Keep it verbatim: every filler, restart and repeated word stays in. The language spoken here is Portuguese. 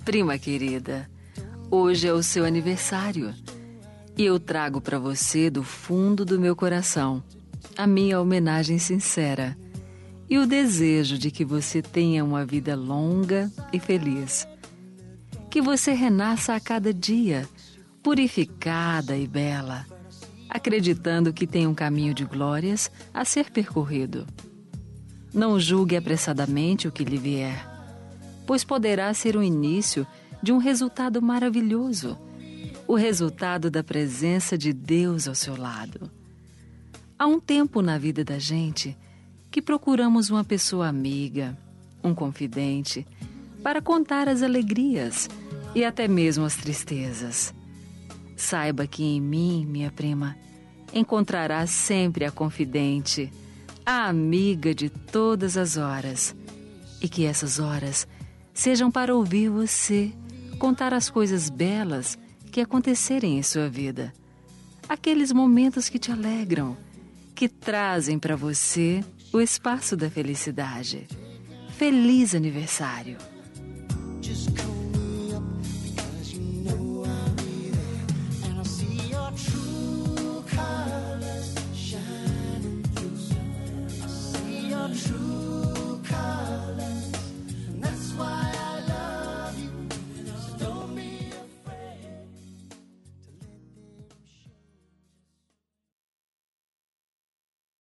Prima querida, hoje é o seu aniversário e eu trago para você do fundo do meu coração a minha homenagem sincera e o desejo de que você tenha uma vida longa e feliz. Que você renasça a cada dia, purificada e bela, acreditando que tem um caminho de glórias a ser percorrido. Não julgue apressadamente o que lhe vier, pois poderá ser o início de um resultado maravilhoso, o resultado da presença de Deus ao seu lado. Há um tempo na vida da gente que procuramos uma pessoa amiga, um confidente, para contar as alegrias e até mesmo as tristezas. Saiba que em mim, minha prima, encontrará sempre a confidente, a amiga de todas as horas, e que essas horas sejam para ouvir você contar as coisas belas que acontecerem em sua vida, aqueles momentos que te alegram, que trazem para você o espaço da felicidade. Feliz aniversário!